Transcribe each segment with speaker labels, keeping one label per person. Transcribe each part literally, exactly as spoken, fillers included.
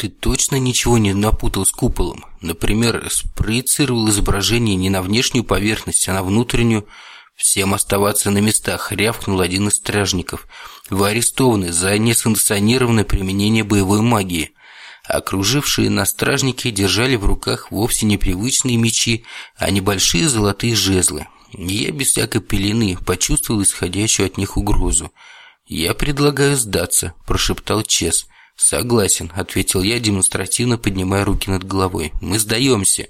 Speaker 1: Ты точно ничего не напутал с куполом? Например, спроецировал изображение не на внешнюю поверхность, а на внутреннюю? Всем оставаться на местах, рявкнул один из стражников. Вы арестованы за несанкционированное применение боевой магии. Окружившие нас стражники держали в руках вовсе непривычные мечи, а небольшие золотые жезлы. Я без всякой пелены почувствовал исходящую от них угрозу. «Я предлагаю сдаться», – прошептал Чес. «Согласен», – ответил я, демонстративно поднимая руки над головой. «Мы сдаемся».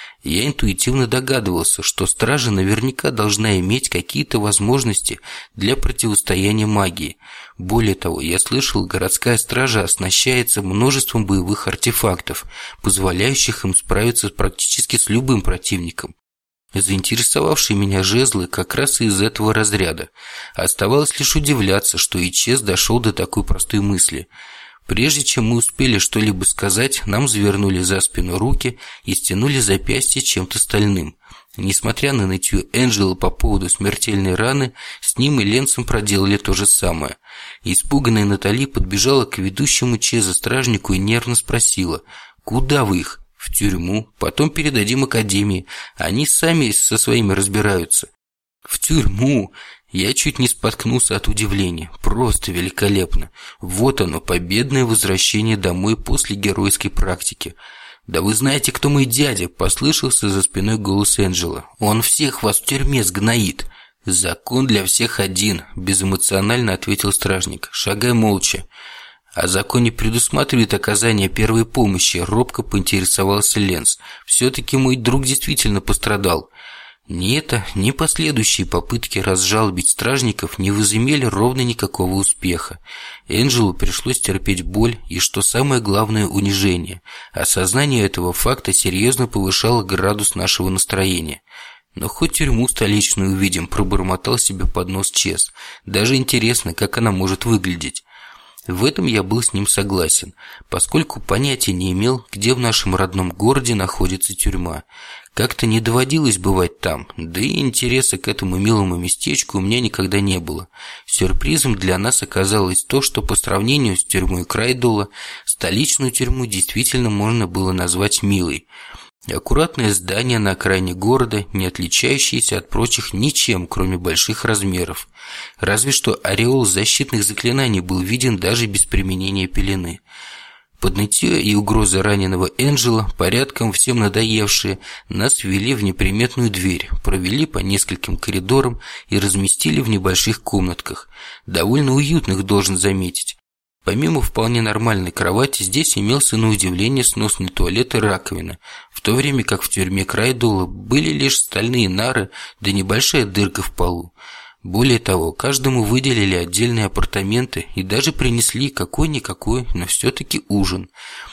Speaker 1: Я интуитивно догадывался, что стража наверняка должна иметь какие-то возможности для противостояния магии. Более того, я слышал, городская стража оснащается множеством боевых артефактов, позволяющих им справиться практически с любым противником. Заинтересовавшие меня жезлы как раз из этого разряда. Оставалось лишь удивляться, что и Чес дошел до такой простой мысли. Прежде чем мы успели что-либо сказать, нам завернули за спину руки и стянули запястье чем-то стальным. Несмотря на нытье Энджела по поводу смертельной раны, с ним и Ленсом проделали то же самое. Испуганная Натали подбежала к ведущему Чеза стражнику и нервно спросила: «Куда вы их?» «В тюрьму, потом передадим академии. Они сами со своими разбираются». «В тюрьму?» Я чуть не споткнулся от удивления. Просто великолепно. Вот оно, победное возвращение домой после геройской практики. «Да вы знаете, кто мой дядя?» – послышался за спиной голос Энджела. «Он всех вас в тюрьме сгноит». «Закон для всех один», – безэмоционально ответил стражник. «Шагай молча». «О законе предусматривает оказание первой помощи», – робко поинтересовался Ленс. «Все-таки мой друг действительно пострадал». Ни это, ни последующие попытки разжалобить стражников не возымели ровно никакого успеха. Энджелу пришлось терпеть боль и, что самое главное, унижение. Осознание этого факта серьезно повышало градус нашего настроения. «Но хоть тюрьму столичную увидим», – пробормотал себе под нос Чес. «Даже интересно, как она может выглядеть». В этом я был с ним согласен, поскольку понятия не имел, где в нашем родном городе находится тюрьма. Как-то не доводилось бывать там, да и интереса к этому милому местечку у меня никогда не было. Сюрпризом для нас оказалось то, что по сравнению с тюрьмой Крайдола, столичную тюрьму действительно можно было назвать милой. Аккуратное здание на окраине города, не отличающееся от прочих ничем, кроме больших размеров. Разве что ореол защитных заклинаний был виден даже без применения пелены. Под нытье и угрозы раненого Энджела, порядком всем надоевшие, нас ввели в неприметную дверь, провели по нескольким коридорам и разместили в небольших комнатках, довольно уютных, должен заметить. Помимо вполне нормальной кровати, здесь имелся на удивление сносный туалет и раковина, в то время как в тюрьме Крайдола были лишь стальные нары да небольшая дырка в полу. Более того, каждому выделили отдельные апартаменты и даже принесли какой-никакой, но все-таки ужин.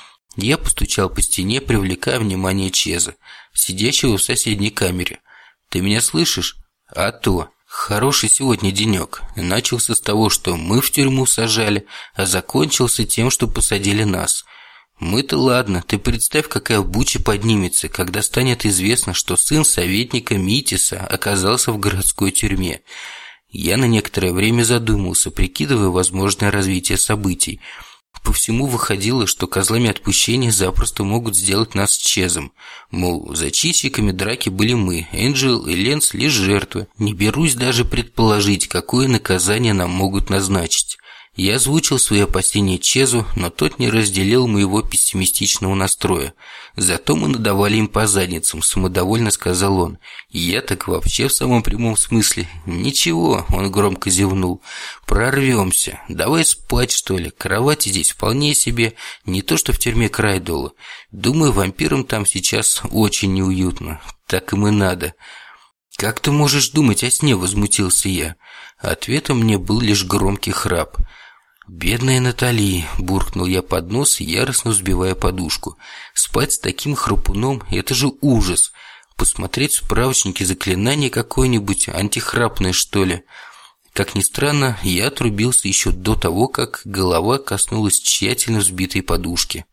Speaker 1: Я постучал по стене, привлекая внимание Чеза, сидящего в соседней камере. «Ты меня слышишь?» «А то. Хороший сегодня денек. Начался с того, что мы в тюрьму сажали, а закончился тем, что посадили нас. Мы-то ладно, ты представь, какая буча поднимется, когда станет известно, что сын советника Митиса оказался в городской тюрьме». Я на некоторое время задумался, прикидывая возможное развитие событий. По всему выходило, что козлами отпущения запросто могут сделать нас с Чезом. Мол, зачинщиками драки были мы, Энджел и Ленс лишь жертвы. Не берусь даже предположить, какое наказание нам могут назначить. Я озвучил свои опасения Чезу, но тот не разделил моего пессимистичного настроя. «Зато мы надавали им по задницам», – самодовольно сказал он. «Я так вообще в самом прямом смысле». «Ничего», – он громко зевнул. «Прорвемся. Давай спать, что ли. Кровати здесь вполне себе, не то что в тюрьме Крайдола. Думаю, вампирам там сейчас очень неуютно. Так им и надо». «Как ты можешь думать о сне?» – возмутился я. Ответом мне был лишь громкий храп. «Бедная Натали», – буркнул я под нос, яростно взбивая подушку. «Спать с таким храпуном – это же ужас. Посмотреть в справочнике заклинание какое-нибудь, антихрапное, что ли». Как ни странно, я отрубился еще до того, как голова коснулась тщательно взбитой подушки.